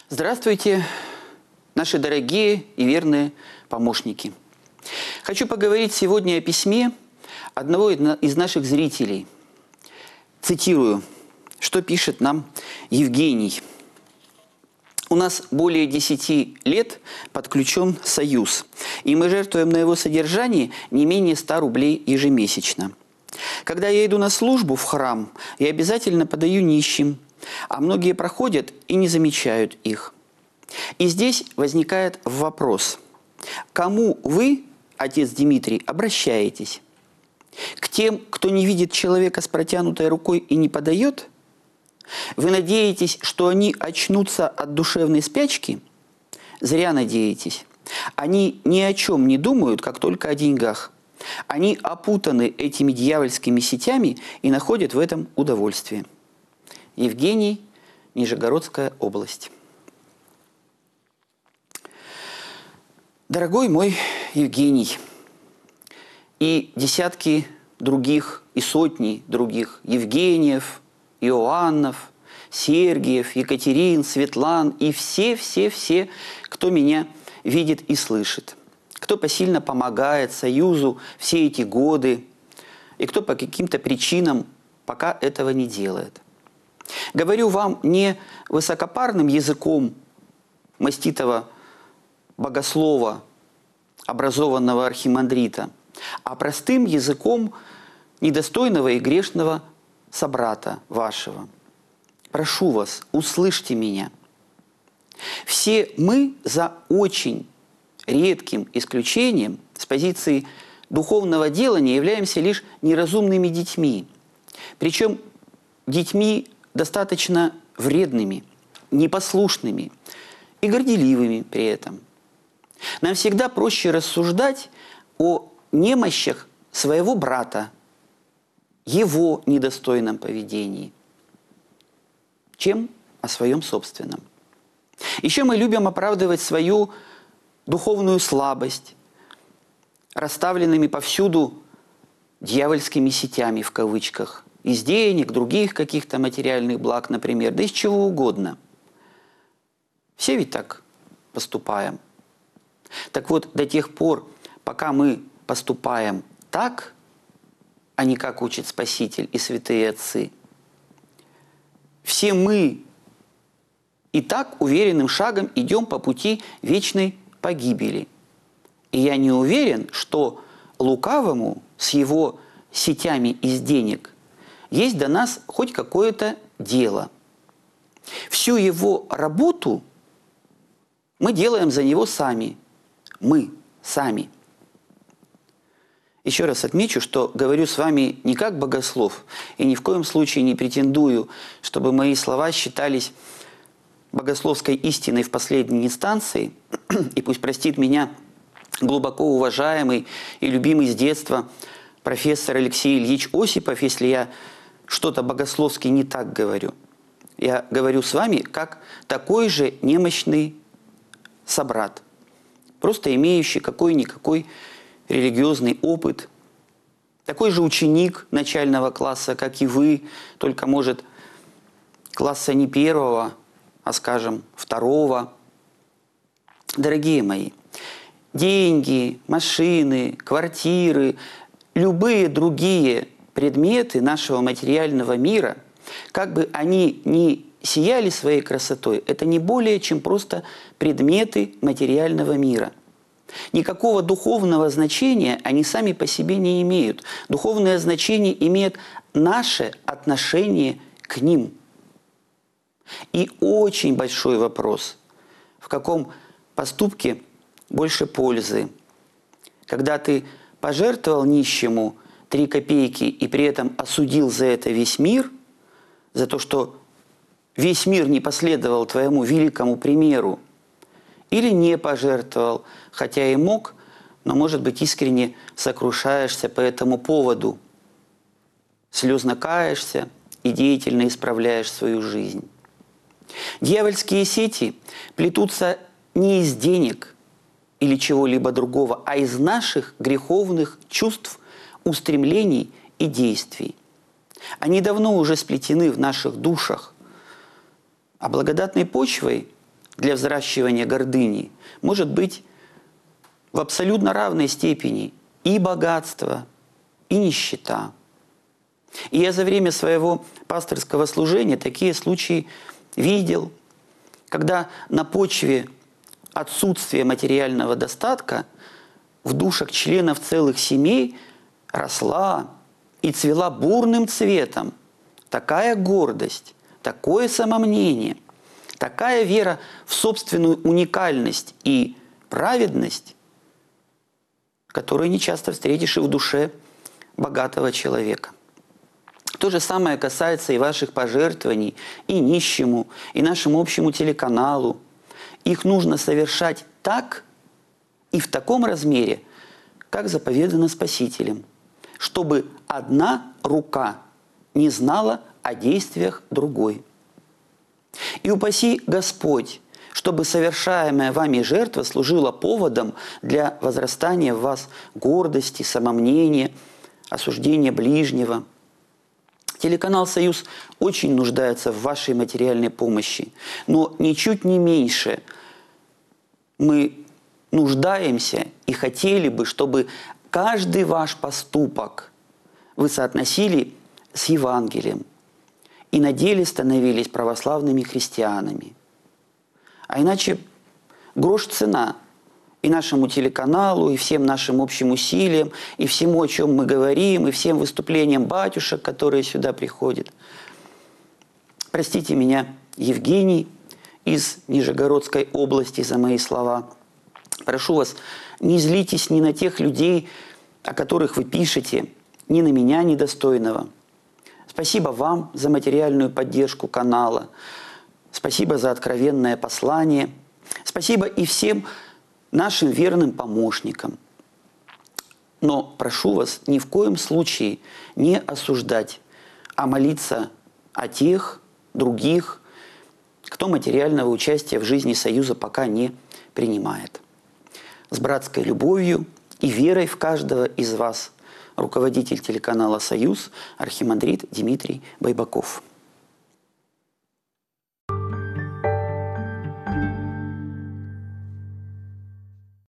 Здравствуйте, наши дорогие и верные помощники. Хочу поговорить сегодня о письме одного из наших зрителей. Цитирую, что пишет нам Евгений. У нас более 10 лет подключен союз, и мы жертвуем на его содержание не менее 100 рублей ежемесячно. Когда я иду на службу в храм, я обязательно подаю нищим, а многие проходят и не замечают их. И здесь возникает вопрос, кому вы, отец Дмитрий, обращаетесь? К тем, кто не видит человека с протянутой рукой и не подает? Вы надеетесь, что они очнутся от душевной спячки? Зря надеетесь. Они ни о чем не думают, как только о деньгах. Они опутаны этими дьявольскими сетями и находят в этом удовольствие. Евгений, Нижегородская область. Дорогой мой Евгений, и десятки других, и сотни других Евгениев, Иоаннов, Сергиев, Екатерин, Светлан и все, кто меня видит и слышит, кто посильно помогает Союзу все эти годы, и кто по каким-то причинам пока этого не делает. Говорю вам не высокопарным языком маститого богослова, образованного архимандрита, а простым языком недостойного и грешного собрата вашего. Прошу вас, услышьте меня. Все мы, за очень редким исключением, с позиции духовного делания являемся лишь неразумными детьми. Причем детьми достаточно вредными, непослушными и горделивыми при этом. Нам всегда проще рассуждать о немощах своего брата, его недостойном поведении, чем о своем собственном. Еще мы любим оправдывать свою духовную слабость расставленными повсюду дьявольскими сетями, в кавычках, из денег, других каких-то материальных благ, например, да из чего угодно. Все ведь так поступаем. Так вот, до тех пор, пока мы поступаем так, а не как учит Спаситель и святые отцы, все мы и так уверенным шагом идем по пути вечной погибели. И я не уверен, что лукавому с его сетями из денег есть до нас хоть какое-то дело. Всю его работу мы делаем за него сами. Мы сами. Еще раз отмечу, что говорю с вами не как богослов, и ни в коем случае не претендую, чтобы мои слова считались богословской истиной в последней инстанции, и пусть простит меня глубоко уважаемый и любимый с детства профессор Алексей Ильич Осипов, если я что-то богословски не так говорю. Я говорю с вами как такой же немощный собрат, просто имеющий какой-никакой религиозный опыт, такой же ученик начального класса, как и вы, только, может, класса не первого, а, скажем, второго. Дорогие мои, деньги, машины, квартиры, любые другие предметы нашего материального мира, как бы они ни сияли своей красотой, это не более чем просто предметы материального мира. Никакого духовного значения они сами по себе не имеют. Духовное значение имеет наше отношение к ним. И очень большой вопрос, в каком поступке больше пользы. Когда ты пожертвовал нищему 3 копейки и при этом осудил за это весь мир, за то, что весь мир не последовал твоему великому примеру, или не пожертвовал, хотя и мог, но, может быть, искренне сокрушаешься по этому поводу, слезно каешься и деятельно исправляешь свою жизнь. Дьявольские сети плетутся не из денег или чего-либо другого, а из наших греховных чувств, устремлений и действий. Они давно уже сплетены в наших душах, а благодатной почвой для взращивания гордыни может быть в абсолютно равной степени и богатство, и нищета. И я за время своего пасторского служения такие случаи видел, когда на почве отсутствия материального достатка в душах членов целых семей росла и цвела бурным цветом такая гордость, такое самомнение, такая вера в собственную уникальность и праведность, которую не часто встретишь и в душе богатого человека. То же самое касается и ваших пожертвований, и нищему, и нашему общему телеканалу. Их нужно совершать так и в таком размере, как заповедано Спасителем, чтобы одна рука не знала о действиях другой. И упаси Господь, чтобы совершаемая вами жертва служила поводом для возрастания в вас гордости, самомнения, осуждения ближнего. Телеканал «Союз» очень нуждается в вашей материальной помощи, но ничуть не меньше мы нуждаемся и хотели бы, чтобы каждый ваш поступок вы соотносили с Евангелием и на деле становились православными христианами. А иначе грош цена и нашему телеканалу, и всем нашим общим усилиям, и всему, о чем мы говорим, и всем выступлениям батюшек, которые сюда приходят. Простите меня, Евгений из Нижегородской области, за мои слова. Прошу вас, не злитесь ни на тех людей, о которых вы пишете, ни на меня недостойного. Спасибо вам за материальную поддержку канала. Спасибо за откровенное послание. Спасибо и всем нашим верным помощникам. Но прошу вас ни в коем случае не осуждать, а молиться о тех, других, кто материального участия в жизни Союза пока не принимает. С братской любовью и верой в каждого из вас руководитель телеканала «Союз» архимандрит Дмитрий Байбаков.